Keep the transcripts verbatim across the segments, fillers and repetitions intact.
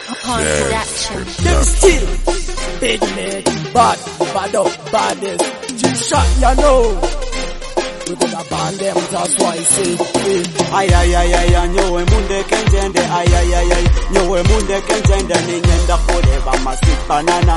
Upon production. Them still big mate, bad, bad up, baddest. G-Shot, you know. We gonna ban them, that's why I say Ay ay ay ay ay nyowe munde kenjende ay ay ay ay nyowe munde kenjende ni nyenda kode ba masip banana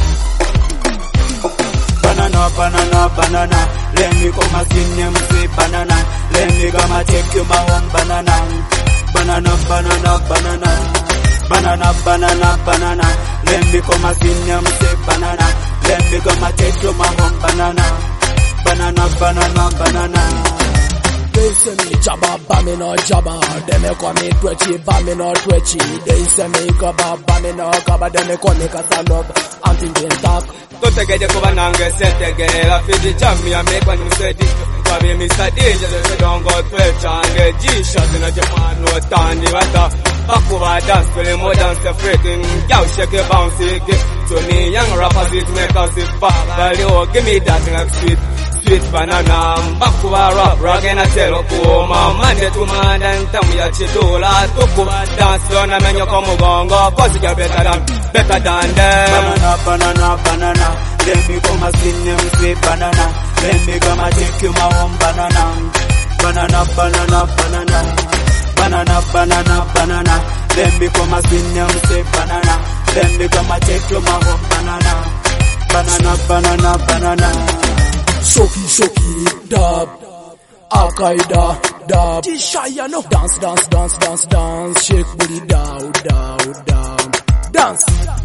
Banana banana banana let me come and sing them sweet banana let me come and take you my home banana Banana banana banana Banana banana banana let me come and sing them sweet banana let me come and take you my home banana Banana, banana, banana. They say me jabba, but me no jabba. They me call me twitchy, but me no twitchy. They say me gabba, but me no gabba. They me call me Casanova, I'm thinking talk. Don't take it over and get set again. I feel the jam me and make one who said it. For me, Mister Danger, they don't go twitch and get G-Shot in a Japan, no tandy water. Back over dance, feeling more dance the freaking. Yow, shake it, bounce it. To me, young rappers, it make us it back. Value, give me that thing like sweet. Sweet banana, back to a rap, rockin' a telekoma. Monday to Monday, and tell me a chidola. Took over dance, learn a man, you come gongo. Cause you get better than, better than them. Banana, banana, banana. Let me come and sing them sweet banana. Let me come and take you my home banana. Banana, banana, banana. Banana, banana, banana. Let me come and sing them sweet banana. Let me come and take you my home banana. Banana, banana, banana. Shoki, shoki, dub. Al-Qaeda, dub. G-Shot, you know. Dance, dance, dance, dance, dance. Shake booty, down, down, down. Dance.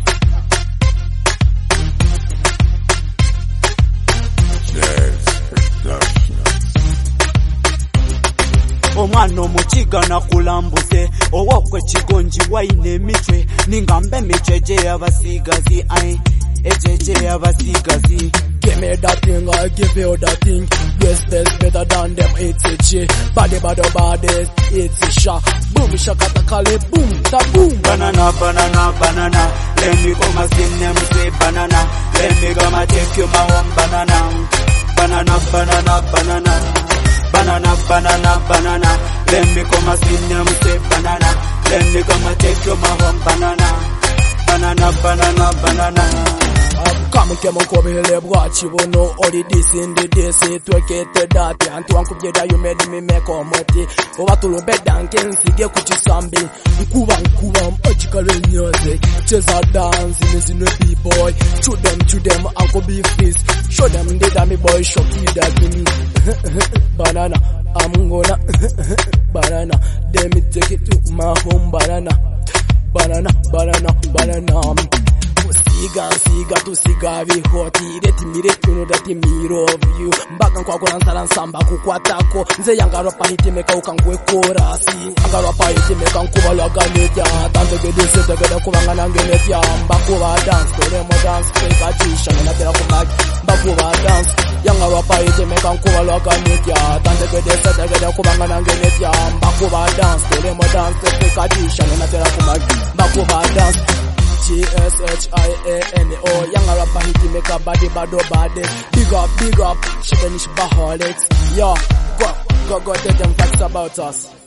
Omwana omukiga nakulambuse owokwe kigonji waine emitwe ningambe miceje y'abasigazi ai ejeje y'abasigazi. Give me that thing, I give you that thing. Yes, there's better than them, it's a J. Body, body, body, it's a shot. Boom, shakata kale, boom, ta boom. Banana, banana, banana. Let me come and sing them say banana. Let me come and take you my home banana. Banana, banana, banana. Banana, banana, banana. Let me come and sing them say banana. Let me come and take you my home banana. Banana, banana, banana. Come kemo kobele bwachi bono ori this in the day say twekete dati antu wankubjeda you made me make omoti obatulu bedanke nsige kuchisambi nkuba nkuba machikale nyoze cheza dance in the b-boy show them to them uncle be please show them the dummy boy shocky that me banana I'm gonna banana let me take it to my home banana banana banana banana Siga, siga, tu siga vihoti Reti mireti uno dati miro of you Mbaka nkwa kuna nsala nsamba kukwatako Nze yanga rapa hiti meka ukangwe korasi Anga rapa hiti meka nkuba laga netya Tante gede sete gede kubanga nange netya Mbakuba dance, tole mo dance Feka jisha, nena tera kumaki Mbakuba dance Yanga rapa hiti meka nkuba laga netya Tante gede sete gede kubanga nange netya Mbakuba dance, tole mo dance Feka jisha, nena tera kumaki Mbakuba dance G S H I A N O Young rapper hiti make a body bado body. Big up, big up, she finish baholics. Yo, go, go, go, tell them facts about us.